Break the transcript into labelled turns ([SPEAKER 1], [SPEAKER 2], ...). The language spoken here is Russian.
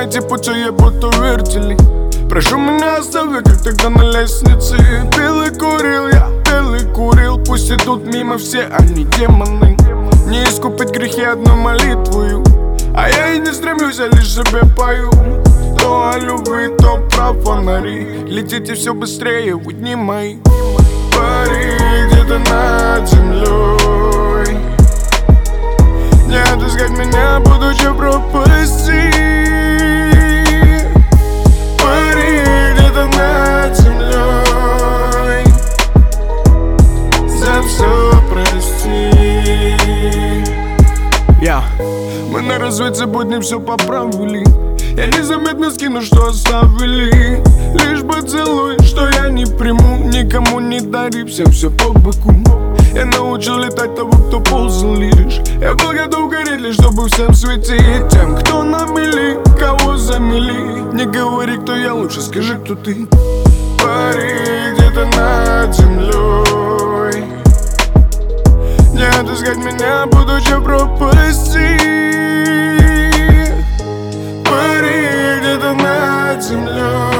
[SPEAKER 1] эти пути, я будто вертели. Прошу меня оставить, как тогда на лестнице. Белый курил, пусть идут мимо все они демоны. Не искупить грехи одной молитвою, а я и не стремлюсь, я лишь себе пою. То о любви, то про фонари. Летите все быстрее, вы дни мои. Пари где-то над землей, не отыскать меня, будучи в пропасти. Пари где-то над землей, за все прости. Мы на разведке будем все поправили. Я незаметно скину, что оставили. Лишь поцелуй, что я не приму. Никому не дари, всем все по боку. Я научил летать того, кто ползал лишь. Я был готов гореть лишь, чтобы всем светить. Тем, кто на мели, кого замели. Не говори, кто я, лучше скажи, кто ты. Пари где-то над землей, не отыскать меня, будучи в пропасти. Пари где-то над землей.